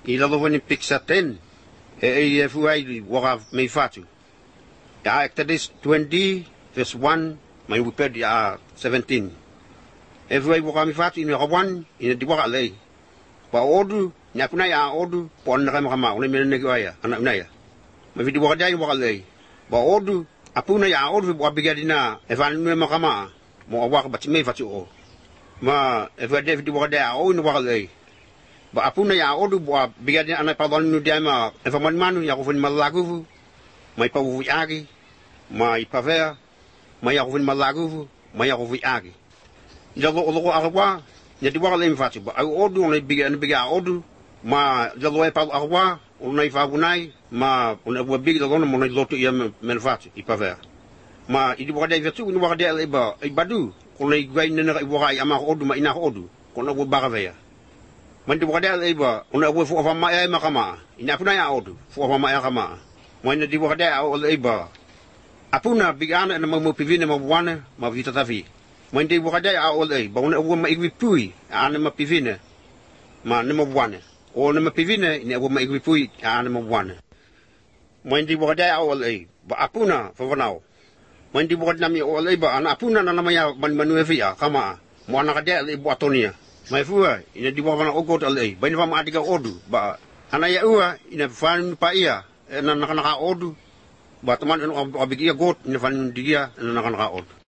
I lalo wani picture 10. E fuai waka may fatu. Ya Exodus 20 verse 1 may wiped ya 17. E fuai waka may fatu ina kawan ina di waka lei. Pa odu nya kuna ya odu pon na kama una mena negaya anak una ya. May vidi waka dai waka lei. Ba odu apuna ya odu wa bigadina e van nu makama mo waka bat may fatu o. Ma e fuai David waka dai o ina waka lei. Ba apuna ya odu bua bigadi ana pa don nu dia ma e fa manu ya ko fen malagu mai pa wu agi mai pa ver mai ya ko fen malagu mai ya ko wu agi jalo lo arwa ya di wala infati ba odu ona biga odu ma jalo e pa arwa ona fa bunai ma ona bu big lo mo na lotu ya men fati I pa ver ma I di wala vertu ni wala de ba I badu ko nei gai nena wala ya ma odu ma ina odu ko na bu baga Mandi wakadea iba una uwe fuwa fama ya makama ina apuna ya odu fuwa fama ya kama mwana di wakadea ole iba apuna bigana na mamu pivine mabuane mavita tafi mandi wakadea ole iba una uwe maigwi pui ana mapivine ma na mabuane o na mapivine ina uwe maigwi pui ana mabuane mandi wakadea ole iba apuna favanao mandi wakadea mi ole iba ana apuna na namanya manu evia kama mwana kadea iba atonia Mai fua ina di bawah ogot alai bani fama adika odu ba ana ya ua ina fan pa ia na naka odu ba teman anu abigia got ina fan dia na naka odu